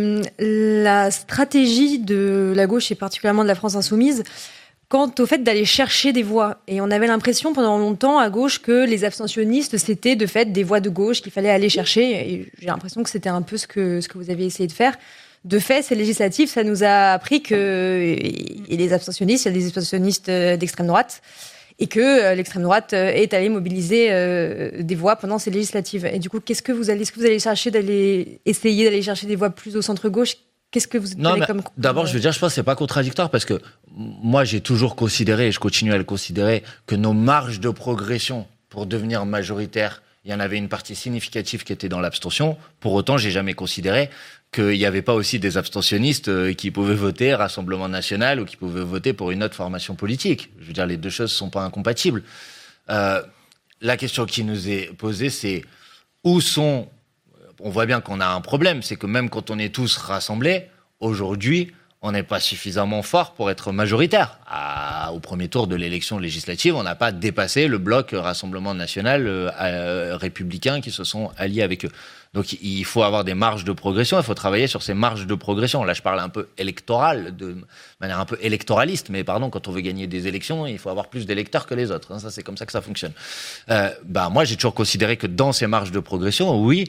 la stratégie de la gauche et particulièrement de la France insoumise quant au fait d'aller chercher des voix. Et on avait l'impression pendant longtemps à gauche que les abstentionnistes, c'était de fait des voix de gauche qu'il fallait aller chercher. Et j'ai l'impression que c'était un peu ce que vous avez essayé de faire. De fait, ces législatives, ça nous a appris que et les abstentionnistes, il y a des abstentionnistes d'extrême droite, et que l'extrême droite est allée mobiliser des voix pendant ces législatives. Et du coup, est-ce que vous allez chercher essayer d'aller chercher des voix plus au centre gauche? Qu'est-ce que vous avez comme... D'abord, je veux dire, je pense que c'est pas contradictoire parce que moi, j'ai toujours considéré, et je continue à le considérer, que nos marges de progression pour devenir majoritaire, il y en avait une partie significative qui était dans l'abstention. Pour autant, j'ai jamais considéré qu'il n'y avait pas aussi des abstentionnistes qui pouvaient voter Rassemblement National ou qui pouvaient voter pour une autre formation politique. Je veux dire, les deux choses ne sont pas incompatibles. La question qui nous est posée, c'est où sont... On voit bien qu'on a un problème, c'est que même quand on est tous rassemblés, aujourd'hui, on n'est pas suffisamment fort pour être majoritaire. Au premier tour de l'élection législative, on n'a pas dépassé le bloc Rassemblement National républicain qui se sont alliés avec eux. Donc il faut avoir des marges de progression, il faut travailler sur ces marges de progression. Là, je parle un peu électoral, de manière un peu électoraliste, mais pardon, quand on veut gagner des élections, il faut avoir plus d'électeurs que les autres. Ça, c'est comme ça que ça fonctionne. Moi, j'ai toujours considéré que dans ces marges de progression, oui,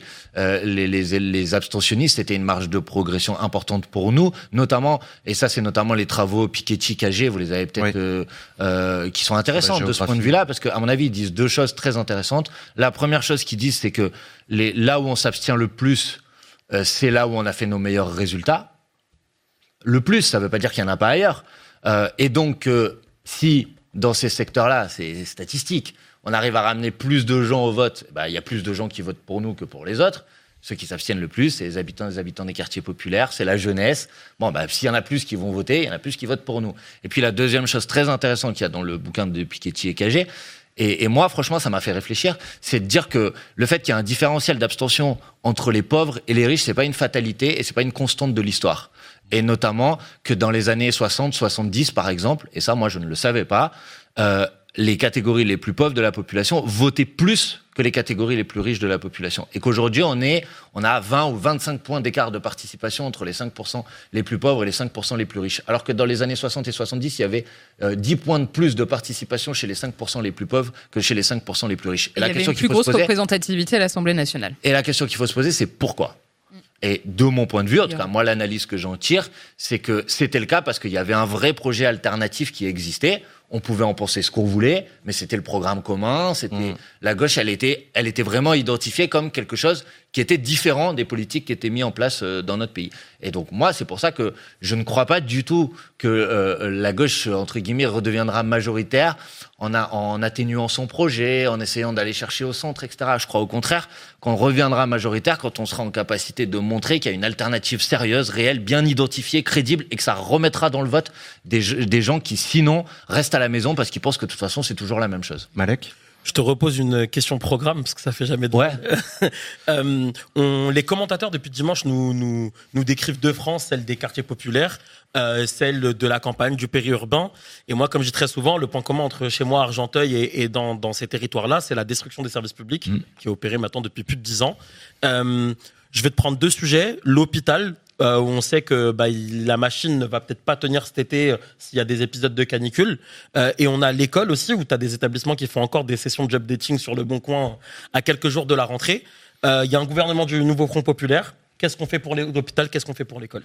les abstentionnistes, c'était une marge de progression importante pour nous, notamment, et ça, c'est notamment les travaux Piketty-Cagé, vous les avez peut-être, qui sont intéressants de ce point de vue-là, parce qu'à mon avis, ils disent deux choses très intéressantes. La première chose qu'ils disent, c'est que là où on s'abstient le plus, c'est là où on a fait nos meilleurs résultats. Le plus, ça ne veut pas dire qu'il n'y en a pas ailleurs. Et donc, si dans ces secteurs-là, c'est statistique, on arrive à ramener plus de gens au vote, il y a plus de gens qui votent pour nous que pour les autres. Ceux qui s'abstiennent le plus, c'est les habitants des quartiers populaires, c'est la jeunesse. S'il y en a plus qui vont voter, il y en a plus qui votent pour nous. Et puis la deuxième chose très intéressante qu'il y a dans le bouquin de Piketty et Cagé, et moi, franchement, ça m'a fait réfléchir, c'est de dire que le fait qu'il y a un différentiel d'abstention entre les pauvres et les riches, c'est pas une fatalité et c'est pas une constante de l'histoire. Et notamment que dans les années 60, 70, par exemple, et ça, moi, je ne le savais pas, les catégories les plus pauvres de la population votaient plus que les catégories les plus riches de la population. Et qu'aujourd'hui, on a 20 ou 25 points d'écart de participation entre les 5% les plus pauvres et les 5% les plus riches. Alors que dans les années 60 et 70, il y avait 10 points de plus de participation chez les 5% les plus pauvres que chez les 5% les plus riches. Et il y avait une plus grosse représentativité à l'Assemblée nationale. Et la question qu'il faut se poser, c'est pourquoi ? Et de mon point de vue, en tout cas, moi, l'analyse que j'en tire, c'est que c'était le cas parce qu'il y avait un vrai projet alternatif qui existait. On pouvait en penser ce qu'on voulait, mais c'était le programme commun. La gauche, elle était vraiment identifiée comme quelque chose qui était différent des politiques qui étaient mises en place dans notre pays. Et donc moi, c'est pour ça que je ne crois pas du tout que la gauche, entre guillemets, redeviendra majoritaire en atténuant son projet, en essayant d'aller chercher au centre, etc. Je crois au contraire qu'on reviendra majoritaire quand on sera en capacité de montrer qu'il y a une alternative sérieuse, réelle, bien identifiée, crédible, et que ça remettra dans le vote des gens qui, sinon, restent à la maison parce qu'ils pensent que de toute façon, c'est toujours la même chose. Malek ? Je te repose une question programme, parce que ça fait jamais de... Ouais. Les commentateurs, depuis dimanche, nous décrivent deux France, celle des quartiers populaires, celle de la campagne, du périurbain. Et moi, comme je dis très souvent, le point commun entre chez moi, Argenteuil, et dans ces territoires-là, c'est la destruction des services publics, qui est opérée maintenant depuis plus de 10 ans. Je vais te prendre deux sujets. L'hôpital, où on sait que la machine ne va peut-être pas tenir cet été s'il y a des épisodes de canicule. Et on a l'école aussi, où tu as des établissements qui font encore des sessions de job dating sur le Bon Coin à quelques jours de la rentrée. Il y a un gouvernement du Nouveau Front Populaire. Qu'est-ce qu'on fait pour l'hôpital ? Qu'est-ce qu'on fait pour l'école ?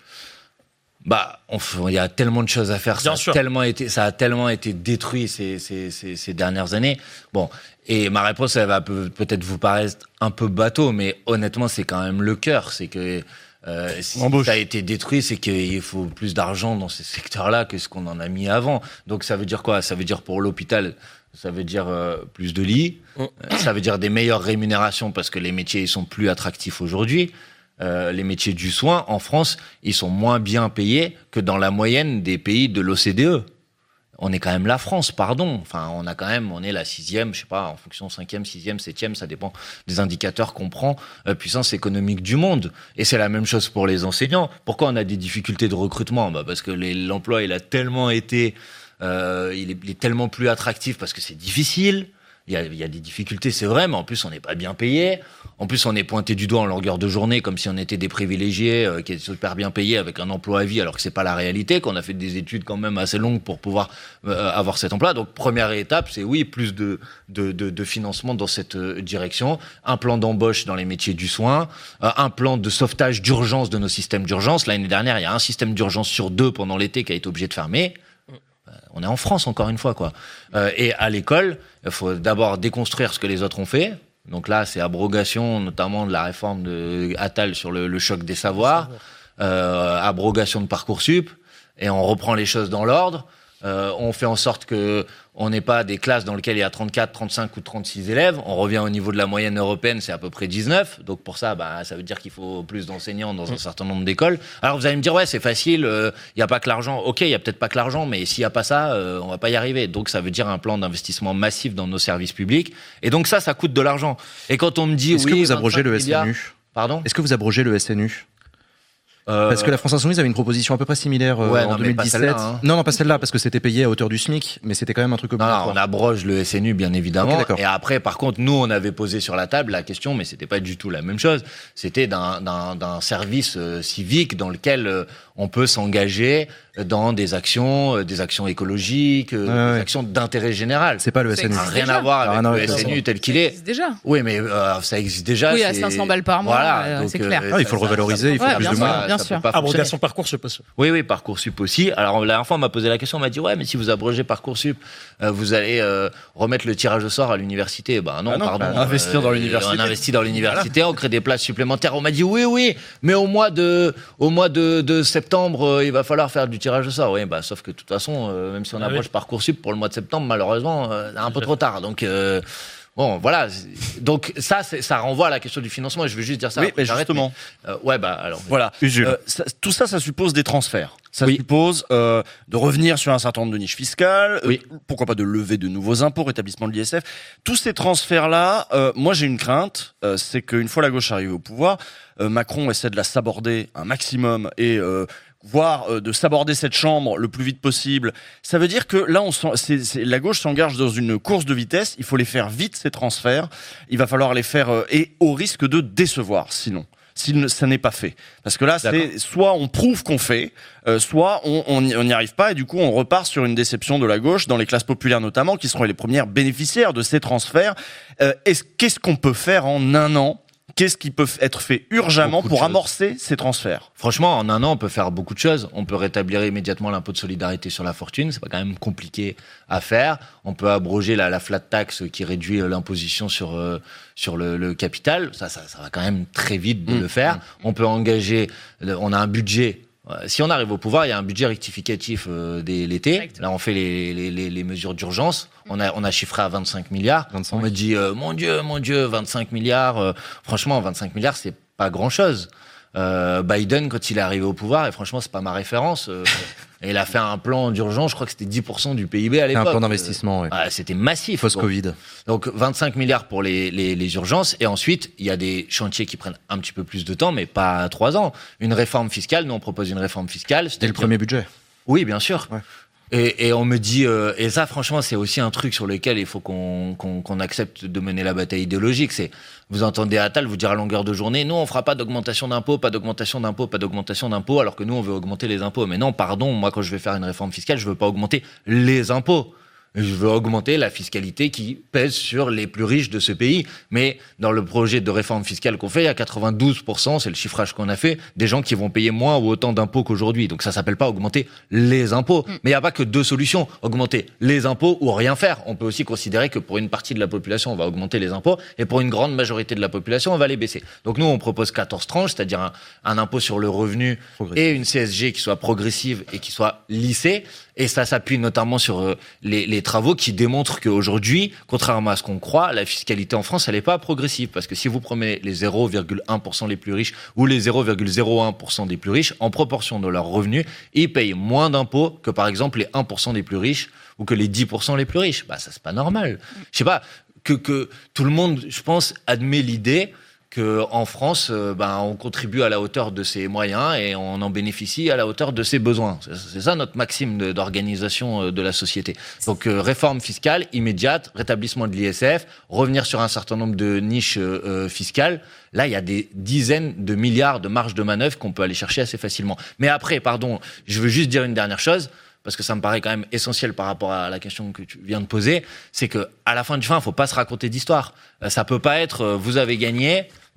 Il y a tellement de choses à faire. Ça a tellement été détruit ces dernières années. Et ma réponse, elle va peut-être vous paraître un peu bateau, mais honnêtement, c'est quand même le cœur. C'est que si ça a été détruit, c'est qu'il faut plus d'argent dans ces secteurs-là que ce qu'on en a mis avant. Donc ça veut dire quoi ? Ça veut dire pour l'hôpital, ça veut dire plus de lits, ça veut dire des meilleures rémunérations parce que les métiers ils sont plus attractifs aujourd'hui. Les métiers du soin en France, ils sont moins bien payés que dans la moyenne des pays de l'OCDE. On est quand même la France, pardon. Enfin, on est la 6e, je sais pas, en fonction 5e, 6e, 7e, ça dépend des indicateurs qu'on prend, puissance économique du monde. Et c'est la même chose pour les enseignants. Pourquoi on a des difficultés de recrutement ? Parce que l'emploi, il a tellement été, il est tellement plus attractif parce que c'est difficile. Il y a des difficultés, c'est vrai, mais en plus, on n'est pas bien payé. En plus, on est pointé du doigt en longueur de journée, comme si on était des privilégiés qui étaient super bien payés avec un emploi à vie, alors que c'est pas la réalité, qu'on a fait des études quand même assez longues pour pouvoir avoir cet emploi. Donc, première étape, c'est oui, plus de financement dans cette direction, un plan d'embauche dans les métiers du soin, un plan de sauvetage d'urgence de nos systèmes d'urgence. L'année dernière, il y a un système d'urgence sur 2 pendant l'été qui a été obligé de fermer. On est en France, encore une fois, quoi. Et à l'école, il faut d'abord déconstruire ce que les autres ont fait. Donc là, c'est abrogation, notamment de la réforme de Attal sur le choc des savoirs, abrogation de Parcoursup, et on reprend les choses dans l'ordre. On fait en sorte que on n'ait pas des classes dans lesquelles il y a 34, 35 ou 36 élèves. On revient au niveau de la moyenne européenne, c'est à peu près 19. Donc pour ça, ça veut dire qu'il faut plus d'enseignants dans un certain nombre d'écoles. Alors vous allez me dire, ouais, c'est facile, il y a pas que l'argent. Ok, il y a peut-être pas que l'argent, mais s'il y a pas ça, on va pas y arriver. Donc ça veut dire un plan d'investissement massif dans nos services publics. Et donc ça coûte de l'argent. Et quand on me dit, Est-ce que vous abrogez le SNU ? Pardon ? Est-ce que vous abrogez le SNU ? Parce que la France Insoumise avait une proposition à peu près similaire en 2017. Pas celle-là, hein. Non, pas celle-là, parce que c'était payé à hauteur du SMIC, mais c'était quand même un truc obligatoire. Non, on abroge le SNU, bien évidemment. Okay, et après, par contre, nous, on avait posé sur la table la question, mais c'était pas du tout la même chose. C'était d'un service civique dans lequel on peut s'engager dans des actions écologiques, des actions d'intérêt général. C'est pas le SNU. Rien à voir avec le SNU tel qu'il est. Ça existe déjà. Oui, mais ça existe déjà. Oui, à 500 balles par mois, voilà, c'est clair. Il faut le revaloriser, il faut plus de moyens. Bien sûr. Abrogation Parcoursup aussi. Oui, Parcoursup aussi. Alors la dernière fois, on m'a posé la question, on m'a dit ouais, mais si vous abrogez Parcoursup, vous allez remettre le tirage au sort à l'université. Non, pardon. Investir dans l'université. On investit dans l'université, on crée des places supplémentaires. On m'a dit oui, mais au mois de septembre, il va falloir faire du tirage au sort. Oui, sauf que de toute façon, même si on abroge Parcoursup pour le mois de septembre, malheureusement, c'est un peu trop tard. Donc bon, voilà. Donc ça renvoie à la question du financement. Et je veux juste dire ça. Oui, mais justement. Alors. Voilà. Tout ça suppose des transferts. Ça suppose de revenir sur un certain nombre de niches fiscales. Pourquoi pas de lever de nouveaux impôts, rétablissement de l'ISF. Tous ces transferts-là, moi j'ai une crainte, c'est qu'une fois la gauche arrivée au pouvoir, Macron essaie de la saborder un maximum et voire de saborder cette chambre le plus vite possible. Ça veut dire que là, la gauche s'engage dans une course de vitesse. Il faut les faire vite, ces transferts. Il va falloir les faire et au risque de décevoir, sinon. Si ça n'est pas fait. Parce que là, c'est soit on prouve qu'on fait, soit on n'y arrive pas et du coup on repart sur une déception de la gauche, dans les classes populaires notamment, qui seront les premières bénéficiaires de ces transferts. Qu'est-ce qu'on peut faire en un an ? Qu'est-ce qui peut être fait urgemment pour amorcer ces transferts ? Franchement, en un an, on peut faire beaucoup de choses. On peut rétablir immédiatement l'impôt de solidarité sur la fortune. C'est pas quand même compliqué à faire. On peut abroger la flat tax qui réduit l'imposition sur le capital. Ça va quand même très vite de le faire. On peut engager, on a un budget. Si on arrive au pouvoir, il y a un budget rectificatif dès l'été. Là, on fait les mesures d'urgence. On a chiffré à 25 milliards. 25. On me dit, mon Dieu, 25 milliards. Franchement, 25 milliards, c'est pas grand-chose. Biden, quand il est arrivé au pouvoir, et franchement, c'est pas ma référence, il a fait un plan d'urgence, je crois que c'était 10% du PIB à l'époque. Un plan d'investissement, oui. C'était massif. Post-Covid. Donc 25 milliards pour les urgences, et ensuite, il y a des chantiers qui prennent un petit peu plus de temps, mais pas 3 ans. Une réforme fiscale, nous on propose une réforme fiscale. C'était le premier budget. Oui, bien sûr. Ouais. Et on me dit, et ça franchement c'est aussi un truc sur lequel il faut qu'on accepte de mener la bataille idéologique, c'est, vous entendez Attal vous dire à longueur de journée, nous on fera pas d'augmentation d'impôts, pas d'augmentation d'impôts, pas d'augmentation d'impôts, alors que nous on veut augmenter les impôts. Mais non, pardon, moi quand je vais faire une réforme fiscale, je veux pas augmenter les impôts. Je veux augmenter la fiscalité qui pèse sur les plus riches de ce pays. Mais dans le projet de réforme fiscale qu'on fait, il y a 92%, c'est le chiffrage qu'on a fait, des gens qui vont payer moins ou autant d'impôts qu'aujourd'hui. Donc ça s'appelle pas augmenter les impôts. Mais il n'y a pas que 2 solutions. Augmenter les impôts ou rien faire. On peut aussi considérer que pour une partie de la population, on va augmenter les impôts et pour une grande majorité de la population, on va les baisser. Donc nous, on propose 14 tranches, c'est-à-dire un impôt sur le revenu et une CSG qui soit progressive et qui soit lissée. Et ça s'appuie notamment sur les travaux qui démontrent qu'aujourd'hui, contrairement à ce qu'on croit, la fiscalité en France, elle n'est pas progressive. Parce que si vous prenez les 0,1% les plus riches ou les 0,01% des plus riches, en proportion de leurs revenus, ils payent moins d'impôts que par exemple les 1% des plus riches ou que les 10% les plus riches. Ça, c'est pas normal. Je sais pas, que tout le monde, je pense, admet l'idée que en France, on contribue à la hauteur de ses moyens et on en bénéficie à la hauteur de ses besoins. C'est ça notre maxime d'organisation de la société. Donc réforme fiscale immédiate, rétablissement de l'ISF, revenir sur un certain nombre de niches fiscales. Là, il y a des dizaines de milliards de marge de manœuvre qu'on peut aller chercher assez facilement. Mais après, je veux juste dire une dernière chose, parce que ça me paraît quand même essentiel par rapport à la question que tu viens de poser, c'est que à la fin du fin, faut pas se raconter d'histoire. Ça peut pas être vous avez gagné,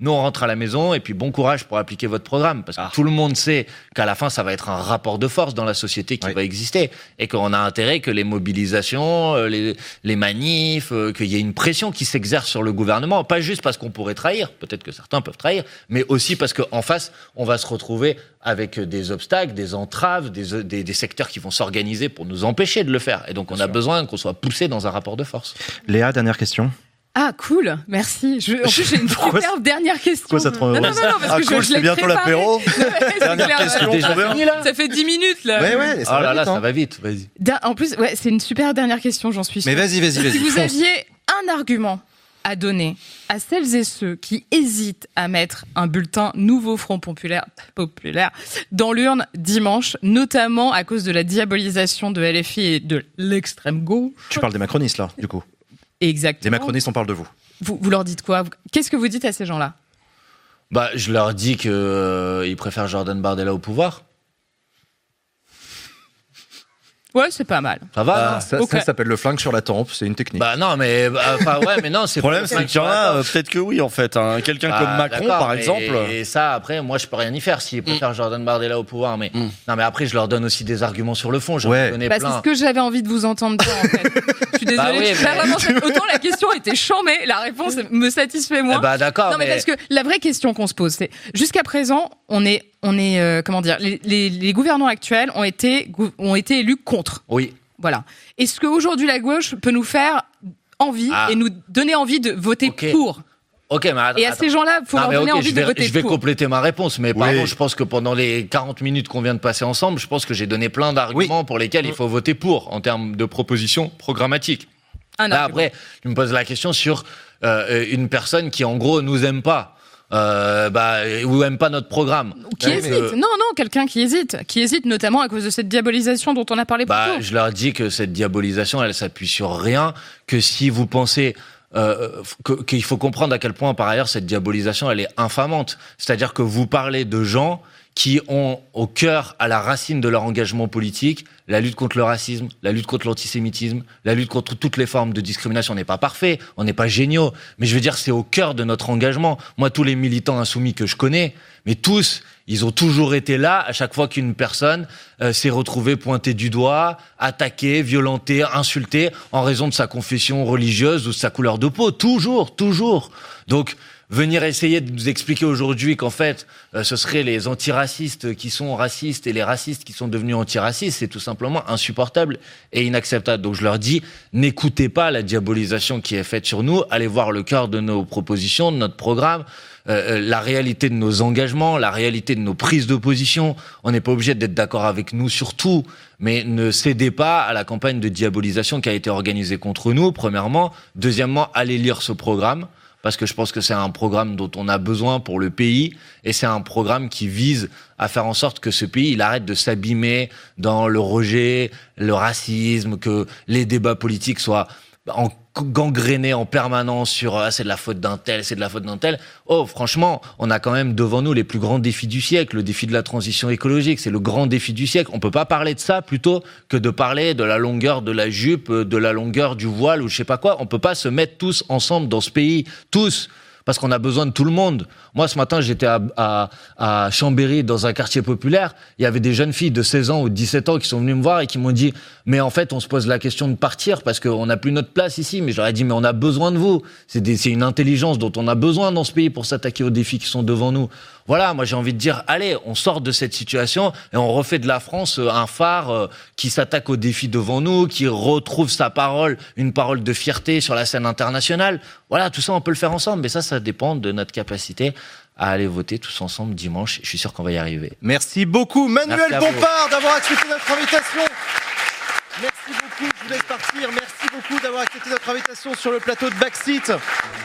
Nous, on rentre à la maison et puis bon courage pour appliquer votre programme. Parce que tout le monde sait qu'à la fin, ça va être un rapport de force dans la société qui va exister. Et qu'on a intérêt que les mobilisations, les manifs, qu'il y ait une pression qui s'exerce sur le gouvernement. Pas juste parce qu'on pourrait trahir, peut-être que certains peuvent trahir, mais aussi parce qu'en face, on va se retrouver avec des obstacles, des entraves, des secteurs qui vont s'organiser pour nous empêcher de le faire. Et donc, on a besoin qu'on soit poussé dans un rapport de force. Léa, dernière question. Ah, cool, merci. En plus, j'ai une superbe dernière question. Pourquoi ça te rend non, parce que cool, c'est bientôt l'apéro. Dernière question, déjà fini, là. Ça fait 10 minutes, là. Ouais, Oh là là, ça va vite, vas-y. En plus, c'est une super dernière question, j'en suis sûre. Mais vas-y. Si vous fonce. aviez un argument à donner à celles et ceux qui hésitent à mettre un bulletin Nouveau Front populaire dans l'urne dimanche, notamment à cause de la diabolisation de LFI et de l'extrême gauche. Tu parles des macronistes, là, du coup. Exactement. Les macronistes, on parle de vous. Vous leur dites quoi? Qu'est-ce que vous dites à ces gens-là? Je leur dis que ils préfèrent Jordan Bardella au pouvoir. Ouais, c'est pas mal. Ça va, non Ça s'appelle le flingue sur la tempe, c'est une technique. Non, mais mais non, c'est Le problème, c'est qu'il y en a, peut-être que oui, en fait. Quelqu'un comme Macron, par exemple. Et ça, après, moi, je peux rien y faire s'ils préfèrent Jordan Bardella au pouvoir. Mais non, mais après, je leur donne aussi des arguments sur le fond. J'en ai donné plein. C'est ce que j'avais envie de vous entendre dire, en fait. Je suis désolée. Autant la question était chambée, la réponse me satisfait moins. D'accord. Non, mais parce que la vraie question qu'on se pose, c'est jusqu'à présent, on est comment dire, les gouvernants actuels ont été élus contre. Oui. Voilà. Est-ce qu'aujourd'hui la gauche peut nous faire envie et nous donner envie de voter pour? Ok, mais et à ces gens-là, il faut leur donner envie de voter pour. Je vais compléter ma réponse, mais pardon, je pense que pendant les 40 minutes qu'on vient de passer ensemble, je pense que j'ai donné plein d'arguments pour lesquels il faut voter pour, en termes de propositions programmatiques. Là, après, je me pose la question sur une personne qui, en gros, nous aime pas. Ou aime pas notre programme. Qui hésite. Non, quelqu'un qui hésite notamment à cause de cette diabolisation dont on a parlé plus tôt. Je leur dis que cette diabolisation, elle s'appuie sur rien, que si vous pensez qu'il faut comprendre à quel point, par ailleurs, cette diabolisation, elle est infamante. C'est-à-dire que vous parlez de gens qui ont au cœur, à la racine de leur engagement politique, la lutte contre le racisme, la lutte contre l'antisémitisme, la lutte contre toutes les formes de discrimination. On n'est pas parfait, on n'est pas géniaux, mais je veux dire, c'est au cœur de notre engagement. Moi, tous les militants insoumis que je connais, mais tous, ils ont toujours été là à chaque fois qu'une personne s'est retrouvée pointée du doigt, attaquée, violentée, insultée en raison de sa confession religieuse ou de sa couleur de peau. Toujours. Donc, venir essayer de nous expliquer aujourd'hui qu'en fait, ce seraient les antiracistes qui sont racistes et les racistes qui sont devenus antiracistes, c'est tout simplement insupportable et inacceptable. Donc je leur dis, n'écoutez pas la diabolisation qui est faite sur nous, allez voir le cœur de nos propositions, de notre programme, la réalité de nos engagements, la réalité de nos prises de position. On n'est pas obligé d'être d'accord avec nous sur tout, mais ne cédez pas à la campagne de diabolisation qui a été organisée contre nous, premièrement. Deuxièmement, allez lire ce programme, parce que je pense que c'est un programme dont on a besoin pour le pays, et c'est un programme qui vise à faire en sorte que ce pays, il arrête de s'abîmer dans le rejet, le racisme, que les débats politiques soient gangrénés en permanence sur c'est de la faute d'un tel, c'est de la faute d'un tel. Oh, franchement, on a quand même devant nous les plus grands défis du siècle, le défi de la transition écologique, c'est le grand défi du siècle. On peut pas parler de ça plutôt que de parler de la longueur de la jupe, de la longueur du voile ou je sais pas quoi. On peut pas se mettre tous ensemble dans ce pays, tous, parce qu'on a besoin de tout le monde. Moi, ce matin, j'étais à Chambéry, dans un quartier populaire. Il y avait des jeunes filles de 16 ans ou de 17 ans qui sont venues me voir et qui m'ont dit « Mais en fait, on se pose la question de partir parce qu'on n'a plus notre place ici. » Mais je leur ai dit « Mais on a besoin de vous. C'est une intelligence dont on a besoin dans ce pays pour s'attaquer aux défis qui sont devant nous. » Voilà, moi j'ai envie de dire, allez, on sort de cette situation et on refait de la France un phare qui s'attaque aux défis devant nous, qui retrouve sa parole, une parole de fierté sur la scène internationale. Voilà, tout ça on peut le faire ensemble, mais ça dépend de notre capacité à aller voter tous ensemble dimanche. Je suis sûr qu'on va y arriver. Merci beaucoup Manuel Bompard d'avoir accepté notre invitation. Merci beaucoup, je vous laisse partir. Merci beaucoup d'avoir accepté notre invitation sur le plateau de Backseat.